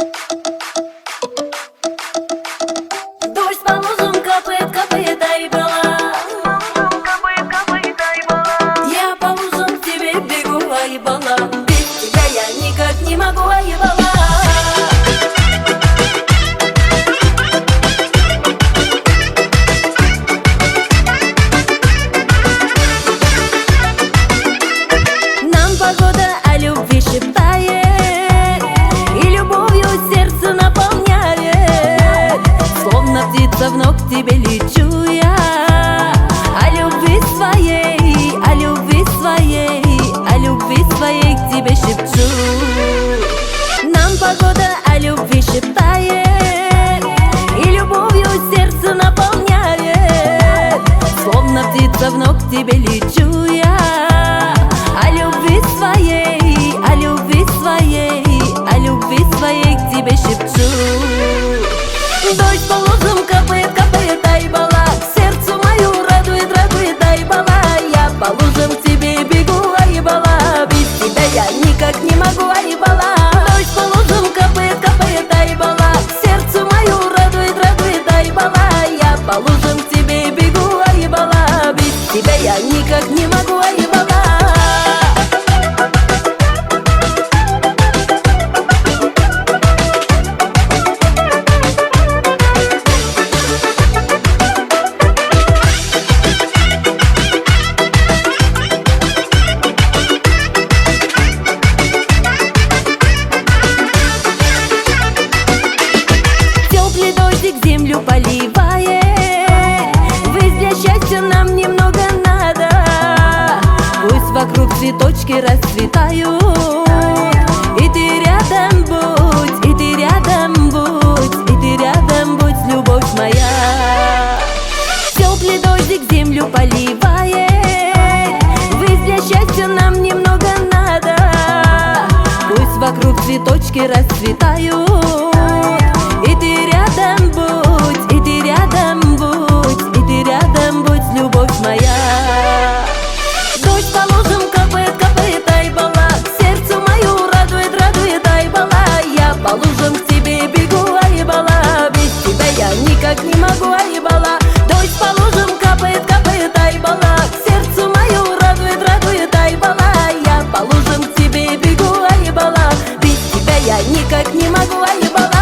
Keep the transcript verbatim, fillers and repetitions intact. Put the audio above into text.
Дождь по лужам капает, капает, айбала. Я по лужам к тебе бегу, айбала. Без тебя я никак не могу, айбала. Нам погода о любви шептает и любовью сердце наполняет. Словно птица вновь к тебе лечу я, о любви своей, о любви своей, о любви своей к тебе шепчу. Нам погода о любви шептает и любовью сердце наполняет. Словно птица вновь к тебе лечу я, о любви своей, о любви своей, о любви своей к тебе шепчу. Дождь по лужам капает, капает, айбала. Сердцу мою радует, радует, айбала. Я по лужам к тебе бегу, айбала. Без тебя я никак не могу, айбала. Дождь по лужам капает, капает, айбала. Сердцу мою радует, радует, айбала. Я по лужам к тебе бегу, айбала. Без тебя я никак не могу, айбала. Землю поливает, высь для счастья нам немного надо. Пусть вокруг цветочки расцветают, и ты рядом будь, и ты рядом будь, и ты рядом будь, любовь моя. Теплый дождик землю поливает, высь для счастья нам немного надо. Пусть вокруг цветочки расцветают, и ты рядом будь, и ты рядом будь, и ты рядом будь, любовь моя. Дождь по лужам капает, капает, айбала. Сердцу мою радует, радует, айбала. Я по лужам к тебе бегу, айбала. Без тебя я никак не могу, айбала. Дождь по лужам капает, капает, айбала. Сердцу мою радует, радует, айбала. Я по лужам к тебе бегу, айбала. Без тебя я никак не могу, айбала.